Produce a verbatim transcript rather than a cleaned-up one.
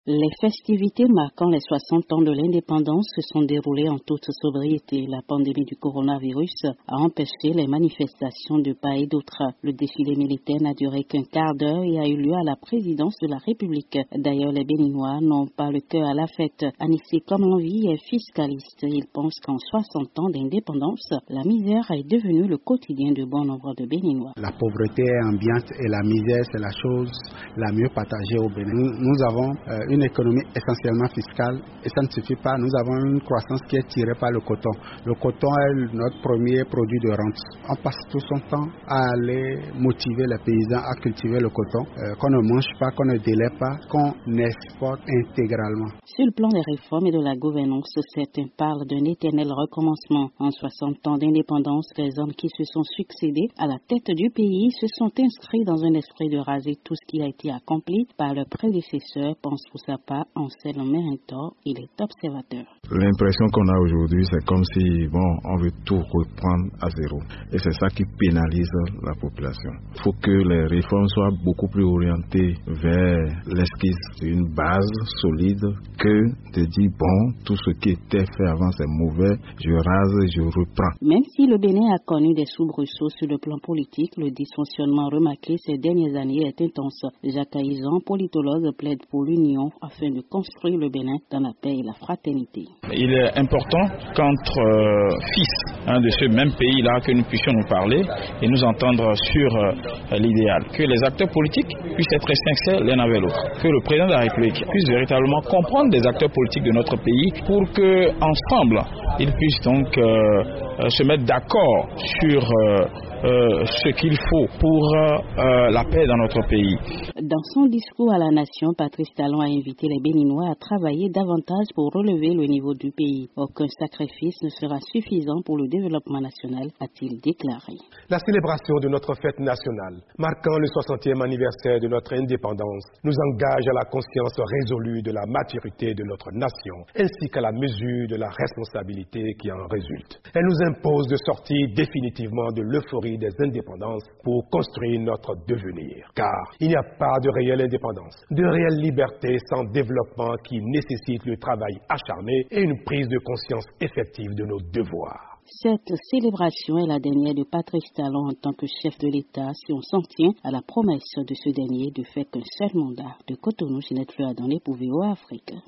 Les festivités marquant les soixante ans de l'indépendance se sont déroulées en toute sobriété. La pandémie du coronavirus a empêché les manifestations de part et d'autre. Le défilé militaire n'a duré qu'un quart d'heure et a eu lieu à la présidence de la République. D'ailleurs, les Béninois n'ont pas le cœur à la fête. Anissé comme l'envie est fiscaliste. Il pense qu'en soixante ans d'indépendance, la misère est devenue le quotidien de bon nombre de Béninois. La pauvreté ambiante et la misère, c'est la chose la mieux partagée au Bénin. Nous, nous avons euh, une économie essentiellement fiscale et ça ne suffit pas. Nous avons une croissance qui est tirée par le coton. Le coton est notre premier produit de rente. On passe tout son temps à aller motiver les paysans à cultiver le coton, euh, qu'on ne mange pas, qu'on ne délai pas, qu'on exporte intégralement. Sur le plan des réformes et de la gouvernance, certains parlent d'un éternel recommencement. En soixante ans d'indépendance, les hommes qui se sont succédés à la tête du pays se sont inscrits dans un esprit de raser tout ce qui a été accompli par leurs prédécesseurs, pense pour sa part Anselme Merintor, il est observateur. L'impression qu'on a aujourd'hui, c'est comme si, bon, on veut tout reprendre à zéro. Et c'est ça qui pénalise la population. Il faut que les réformes soient beaucoup plus orientées vers l'esquisse d'une base solide que de dire, bon, tout ce qui était fait avant c'est mauvais, je rase et je reprends. Même si le Bénin a connu des soubresauts sur le plan politique, le dysfonctionnement remarqué ces dernières années est intense. Jacques Aizan, politologue, plaide pour l'union afin de construire le Bénin dans la paix et la fraternité. Il est important qu'entre euh, fils hein, de ce même pays-là, que nous puissions nous parler et nous entendre sur euh, l'idéal. Que les acteurs politiques puissent être sincères l'un avec l'autre. Que le président de la République puisse véritablement comprendre les acteurs politiques de notre pays pour qu'ensemble, ils puissent donc euh, se mettre d'accord sur euh, euh, ce qu'il faut pour euh, la paix dans notre pays. Dans son discours à la nation, Patrice Talon a invité les Béninois à travailler davantage pour relever le niveau du pays. Aucun sacrifice ne sera suffisant pour le développement national, a-t-il déclaré. La célébration de notre fête nationale, marquant le soixantième anniversaire de notre indépendance, nous engage à la conscience résolue de la maturité de notre nation, ainsi qu'à la mesure de la responsabilité qui en résulte. Elle nous impose de sortir définitivement de l'euphorie des indépendances pour construire notre devenir. Car il n'y a pas de réelle indépendance, de réelle liberté sans développement qui nécessite le travail acharné et une prise de conscience effective de nos devoirs. Cette célébration est la dernière de Patrice Talon en tant que chef de l'État si on s'en tient à la promesse de ce dernier de faire qu'un seul mandat. De Cotonou, Ginette Fleur dans les V O A Afrique.